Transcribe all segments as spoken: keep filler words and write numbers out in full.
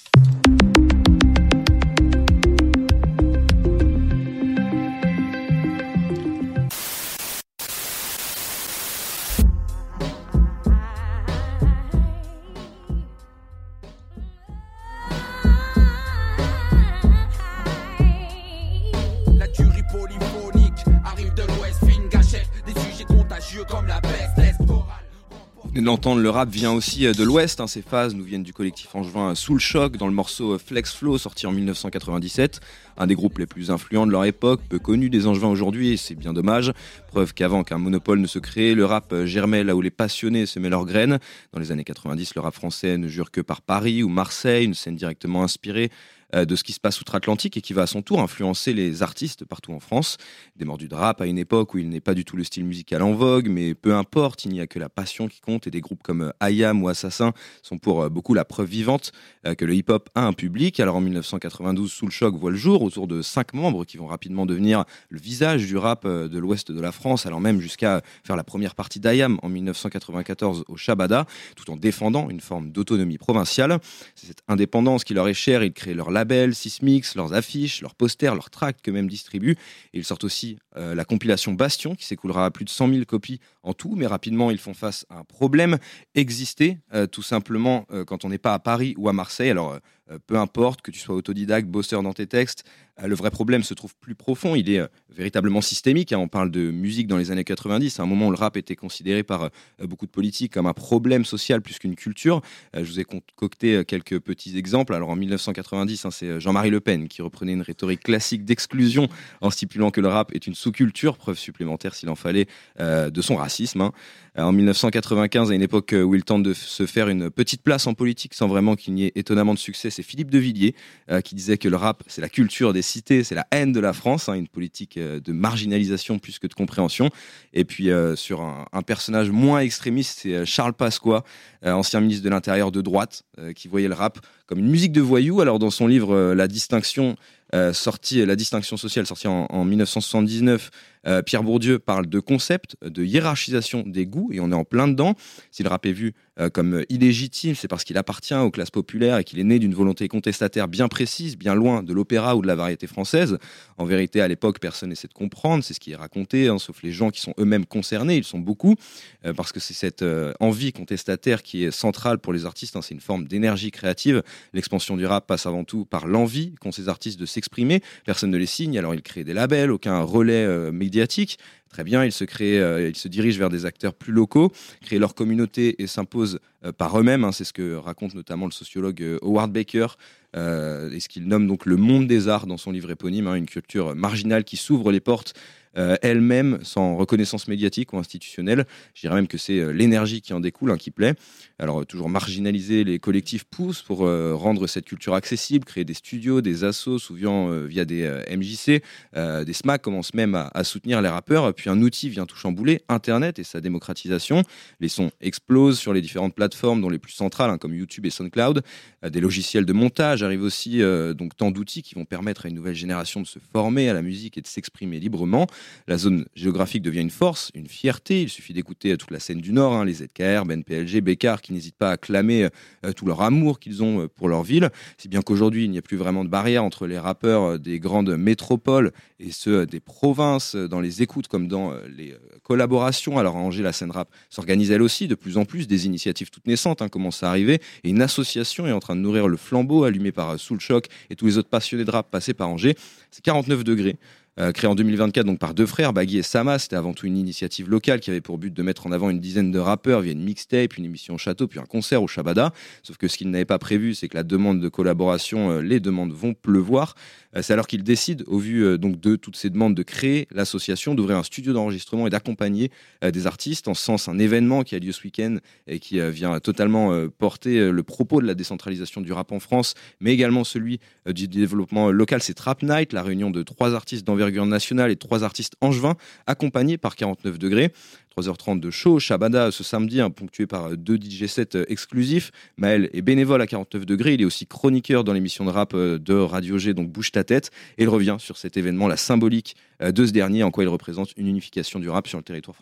D'entendre le rap vient aussi de l'Ouest, hein, ces phases nous viennent du collectif angevin Sous le Choc dans le morceau Flex Flow sorti en dix-neuf cent quatre-vingt-dix-sept, un des groupes les plus influents de leur époque, peu connu des angevins aujourd'hui et c'est bien dommage, preuve qu'avant qu'un monopole ne se crée, le rap germait là où les passionnés semaient leurs graines. Dans les années quatre-vingt-dix, le rap français ne jure que par Paris ou Marseille, une scène directement inspirée de ce qui se passe outre-Atlantique et qui va à son tour influencer les artistes partout en France. Des mordus de rap à une époque où il n'est pas du tout le style musical en vogue, mais peu importe, il n'y a que la passion qui compte et des groupes comme I A M ou Assassin sont pour beaucoup la preuve vivante que le hip-hop a un public. Alors en dix-neuf cent quatre-vingt-douze, Sous le Choc voit le jour autour de cinq membres qui vont rapidement devenir le visage du rap de l'ouest de la France, allant même jusqu'à faire la première partie d'I A M en dix-neuf cent quatre-vingt-quatorze au Shabada, tout en défendant une forme d'autonomie provinciale. C'est cette indépendance qui leur est chère, ils créent leur labels, Sismix, leurs affiches, leurs posters, leurs tracts qu'eux-mêmes distribuent. Et ils sortent aussi euh, la compilation Bastion qui s'écoulera à plus de cent mille copies en tout, mais rapidement ils font face à un problème, exister euh, tout simplement euh, quand on n'est pas à Paris ou à Marseille. Alors euh, peu importe que tu sois autodidacte, bosseur dans tes textes, euh, le vrai problème se trouve plus profond, il est euh, véritablement systémique, hein. On parle de musique dans les années quatre-vingt-dix, à un moment où le rap était considéré par euh, beaucoup de politiques comme un problème social plus qu'une culture. Euh, je vous ai concocté euh, quelques petits exemples. Alors en dix-neuf cent quatre-vingt-dix, hein, c'est Jean-Marie Le Pen qui reprenait une rhétorique classique d'exclusion en stipulant que le rap est une sous-culture, preuve supplémentaire s'il en fallait euh, de son racisme, hein. En dix-neuf cent quatre-vingt-quinze, à une époque où il tente de se faire une petite place en politique sans vraiment qu'il n'y ait étonnamment de succès, c'est Philippe de Villiers euh, qui disait que le rap c'est la culture des cités, c'est la haine de la France, hein, une politique euh, de marginalisation plus que de compréhension. Et puis euh, sur un, un personnage moins extrémiste, c'est Charles Pasqua, euh, ancien ministre de l'Intérieur de droite, euh, qui voyait le rap comme une musique de voyous. Alors dans son livre euh, La distinction Euh, sorti, la distinction sociale, sorti en, en dix-neuf cent soixante-dix-neuf, euh, Pierre Bourdieu parle de concept, de hiérarchisation des goûts, et on est en plein dedans. Si le rap est vu euh, comme illégitime, c'est parce qu'il appartient aux classes populaires et qu'il est né d'une volonté contestataire bien précise, bien loin de l'opéra ou de la variété française. En vérité, à l'époque, personne n'essaie de comprendre, c'est ce qui est raconté, hein, sauf les gens qui sont eux-mêmes concernés, ils sont beaucoup, euh, parce que c'est cette euh, envie contestataire qui est centrale pour les artistes, hein, c'est une forme d'énergie créative. L'expansion du rap passe avant tout par l'envie qu'ont ces artistes de s'exprimer. Personne ne les signe, alors ils créent des labels, aucun relais euh, médiatique. Très bien, ils se créent, euh, ils se dirigent vers des acteurs plus locaux, créent leur communauté et s'imposent euh, par eux-mêmes, hein. C'est ce que raconte notamment le sociologue euh, Howard Baker, euh, et ce qu'il nomme donc le monde des arts dans son livre éponyme, hein, une culture marginale qui s'ouvre les portes Euh, elle-même sans reconnaissance médiatique ou institutionnelle. Je dirais même que c'est euh, l'énergie qui en découle, hein, qui plaît. Alors euh, toujours marginaliser, les collectifs poussent pour euh, rendre cette culture accessible, créer des studios, des assos, souvent euh, via des euh, M J C, euh, des S M A C commencent même à, à soutenir les rappeurs. Puis un outil vient tout chambouler, Internet et sa démocratisation. Les sons explosent sur les différentes plateformes, dont les plus centrales, hein, comme YouTube et SoundCloud. Euh, des logiciels de montage arrivent aussi, euh, donc tant d'outils qui vont permettre à une nouvelle génération de se former à la musique et de s'exprimer librement. La zone géographique devient une force, une fierté. Il suffit d'écouter toute la scène du Nord, hein, les Z K R, Ben P L G, Bécard, qui n'hésitent pas à clamer euh, tout leur amour qu'ils ont pour leur ville. Si bien qu'aujourd'hui, il n'y a plus vraiment de barrière entre les rappeurs des grandes métropoles et ceux des provinces, dans les écoutes comme dans les collaborations. Alors à Angers, la scène rap s'organise elle aussi de plus en plus. Des initiatives toutes naissantes hein, commencent à arriver. Et une association est en train de nourrir le flambeau allumé par Sous le Choc et tous les autres passionnés de rap passés par Angers. C'est quarante-neuf degrés. Euh, créé en deux mille vingt-quatre donc par deux frères, Baggy et Sama. C'était avant tout une initiative locale qui avait pour but de mettre en avant une dizaine de rappeurs via une mixtape, une émission au château, puis un concert au Shabada. Sauf que ce qu'ils n'avaient pas prévu, c'est que la demande de collaboration, euh, les demandes vont pleuvoir. Euh, c'est alors qu'ils décident, au vu euh, donc de toutes ces demandes, de créer l'association, d'ouvrir un studio d'enregistrement et d'accompagner euh, des artistes. En ce sens, un événement qui a lieu ce week-end et qui euh, vient totalement euh, porter euh, le propos de la décentralisation du rap en France, mais également celui euh, du développement local. C'est Trap Night, la réunion de trois artistes d'envergure nationale et trois artistes angevins, accompagnés par quarante-neuf degrés. trois heures trente de show, Shabada ce samedi, hein, ponctué par deux D J sets exclusifs. Maël est bénévole à quarante-neuf degrés, il est aussi chroniqueur dans l'émission de rap de Radio G, donc Bouge ta tête, et il revient sur cet événement, la symbolique de ce dernier, en quoi il représente une unification du rap sur le territoire français.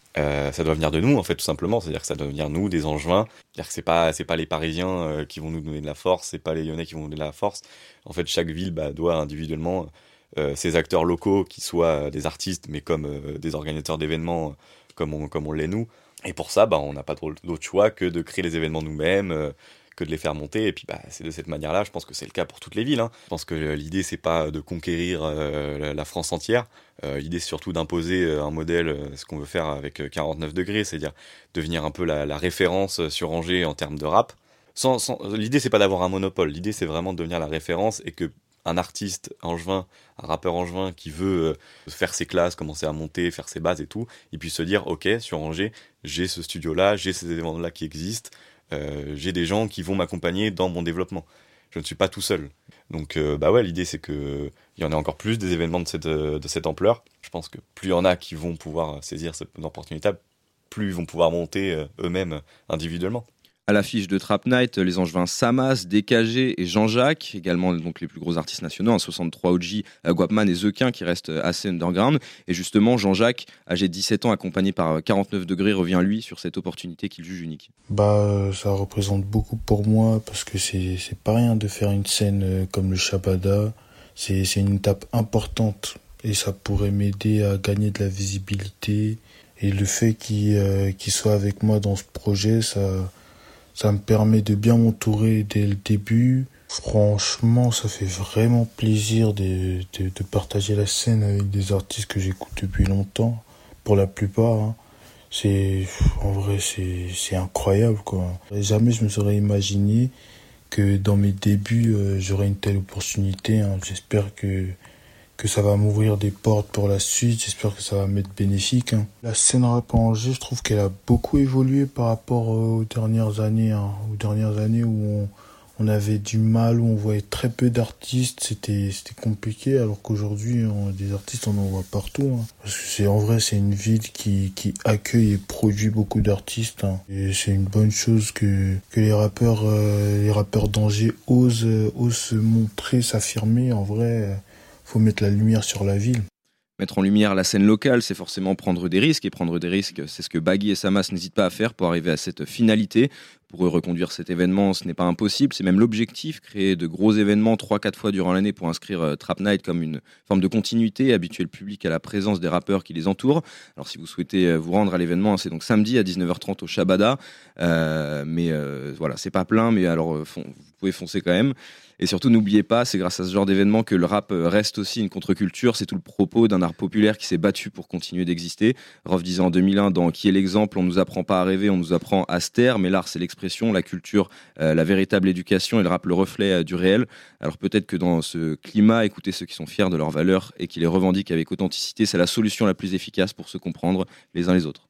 Euh, ça doit venir de nous, en fait, tout simplement. C'est-à-dire que ça doit venir nous, des Angevins. C'est-à-dire que c'est pas, c'est pas les Parisiens euh, qui vont nous donner de la force, c'est pas les Lyonnais qui vont nous donner de la force. En fait, chaque ville bah, doit individuellement euh, ses acteurs locaux, qui soient des artistes, mais comme euh, des organisateurs d'événements, comme on, comme on l'est nous. Et pour ça, bah, on n'a pas d'autre choix que de créer les événements nous-mêmes, euh, que de les faire monter. Et puis, bah, c'est de cette manière-là, je pense que c'est le cas pour toutes les villes. Hein. Je pense que euh, l'idée, c'est pas de conquérir euh, la France entière. Euh, l'idée, c'est surtout d'imposer euh, un modèle, euh, ce qu'on veut faire avec euh, quarante-neuf degrés, c'est-à-dire devenir un peu la, la référence sur Angers en termes de rap. Sans, sans, l'idée, c'est pas d'avoir un monopole. L'idée, c'est vraiment de devenir la référence et que un artiste angevin, un rappeur angevin qui veut euh, faire ses classes, commencer à monter, faire ses bases et tout, il puisse se dire, ok, sur Angers, j'ai ce studio-là, j'ai ces événements-là qui existent, euh, j'ai des gens qui vont m'accompagner dans mon développement. Je ne suis pas tout seul. Donc, euh, bah ouais, l'idée c'est que il y en ait encore plus des événements de cette, de cette ampleur. Je pense que plus il y en a qui vont pouvoir saisir cette opportunité, plus ils vont pouvoir monter euh, eux-mêmes individuellement. À l'affiche de Trap Night, les Angevins Samas, D K G et Jean-Jacques, également donc les plus gros artistes nationaux, hein, soixante-trois O G, euh, Guapman et Zequin qui restent assez underground. Et justement, Jean-Jacques, âgé de dix-sept ans, accompagné par quarante-neuf degrés, revient lui sur cette opportunité qu'il juge unique. Bah, ça représente beaucoup pour moi parce que c'est c'est pas rien de faire une scène comme le Shabada. C'est c'est une étape importante et ça pourrait m'aider à gagner de la visibilité. Et le fait qu'il euh, qu'il soit avec moi dans ce projet, ça Ça me permet de bien m'entourer dès le début. Franchement, ça fait vraiment plaisir de, de, de partager la scène avec des artistes que j'écoute depuis longtemps, pour la plupart. Hein. C'est, en vrai, c'est, c'est incroyable, quoi. Jamais je me serais imaginé que dans mes débuts, euh, j'aurais une telle opportunité. Hein. J'espère que que ça va m'ouvrir des portes pour la suite, j'espère que ça va m'être bénéfique. Hein. La scène rap en Angers, je trouve qu'elle a beaucoup évolué par rapport aux dernières années, hein. aux dernières années où on, on avait du mal, où on voyait très peu d'artistes, c'était c'était compliqué, alors qu'aujourd'hui, on, des artistes, on en voit partout. Hein. Parce que c'est, en vrai, c'est une ville qui, qui accueille et produit beaucoup d'artistes. Hein. Et c'est une bonne chose que, que les rappeurs, euh, les rappeurs d'Angers osent, osent se montrer, s'affirmer. En vrai, faut mettre la lumière sur la ville. Mettre en lumière la scène locale, c'est forcément prendre des risques. Et prendre des risques, c'est ce que Baggy et Samas n'hésitent pas à faire pour arriver à cette finalité. Pour eux, reconduire cet événement, ce n'est pas impossible. C'est même l'objectif, créer de gros événements trois quatre fois durant l'année pour inscrire euh, Trap Night comme une forme de continuité, habituer le public à la présence des rappeurs qui les entourent. Alors si vous souhaitez euh, vous rendre à l'événement, c'est donc samedi à dix-neuf heures trente au Shabada. Euh, mais euh, voilà, c'est pas plein, mais alors euh, fon- vous pouvez foncer quand même. Et surtout, n'oubliez pas, c'est grâce à ce genre d'événement que le rap reste aussi une contre-culture. C'est tout le propos d'un art populaire qui s'est battu pour continuer d'exister. Rof disait en deux mille un dans Qui est l'exemple, on nous apprend pas à rêver, on nous apprend à se taire. Mais l'art, c'est l'expression, la culture, euh, la véritable éducation et le rap, le reflet euh, du réel. Alors peut-être que dans ce climat, écouter ceux qui sont fiers de leurs valeurs et qui les revendiquent avec authenticité, c'est la solution la plus efficace pour se comprendre les uns les autres.